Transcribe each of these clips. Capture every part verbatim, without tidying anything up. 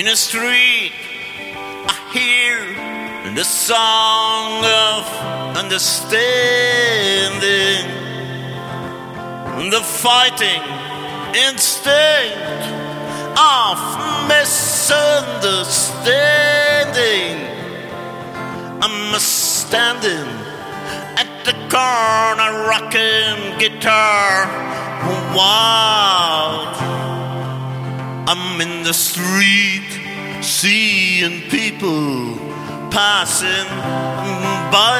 In the street, I hear the song of understanding, the fighting instinct of misunderstanding. I'm standing at the corner rocking guitar wild. I'm in the street seeing people passing by.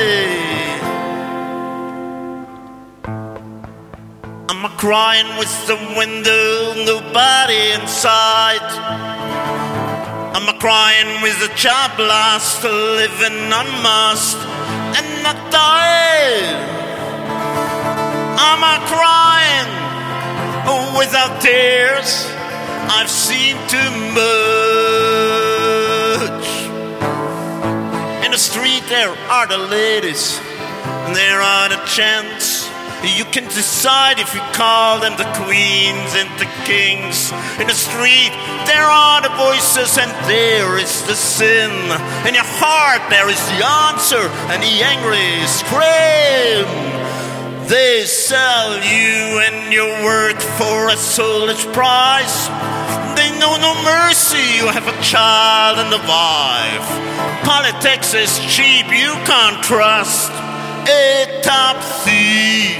I'm crying with the window, nobody inside. I'm crying with the job lost, living on must and not die. I'm crying without tears. I've seen too much. In the street there are the ladies, and there are the gents. You can decide if you call them the queens and the kings. In the street there are the voices, and there is the sin. In your heart there is the answer and the angry scream. They sell you and your work for a soulless price. They know no mercy. You have a child and a wife. Politics is cheap, you can't trust a top thief.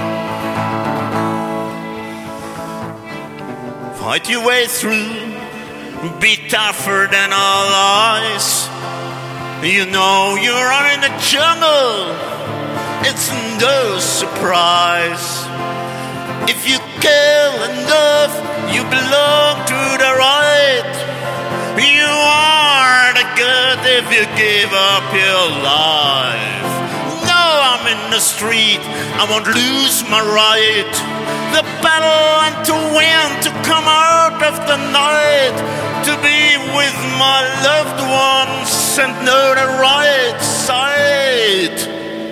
Fight your way through, be tougher than all odds. You know you're in the jungle, it's no surprise. If you kill enough, you belong to the right. You are the good if you give up your life. No, I'm in the street, I won't lose my right. The battle and to win, to come out of the night, to be with my loved ones and know the right side.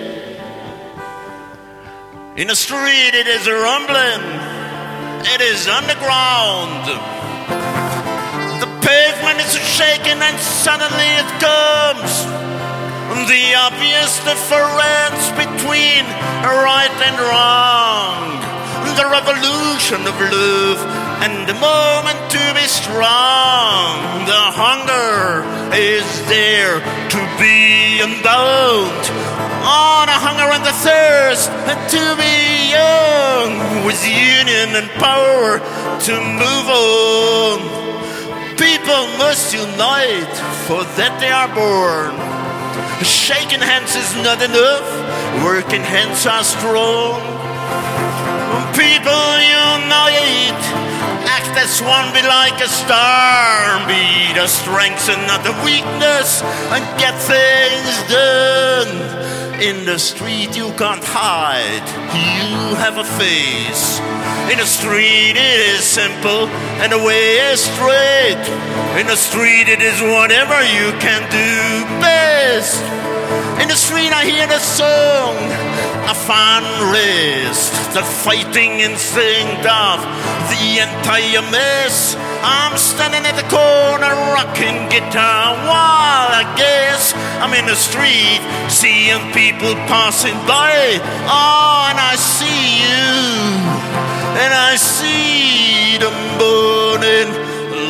In the street it is rumbling, it is underground. The pavement is shaking and suddenly it comes. The obvious difference between right and wrong. The revolution of love and the moment to be strong. The hunger is there to be unbound. Oh, the hunger and the thirst to be young, with union and power to move on. People must unite, for that they are born. Shaking hands is not enough, working hands are strong. People unite, act as one, be like a star. Be the strength and not the weakness, and get things done. In the street you can't hide, you have a face. In the street it is simple and the way is straight. In the street it is whatever you can do best. In the street I hear the song, I find rest. The fighting instinct of the entire mess. I'm standing at the corner rocking guitar while I guess I'm in the street seeing people passing by. Oh, and I see you, and I see the morning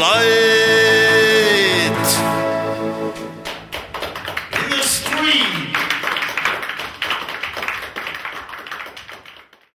light. In the street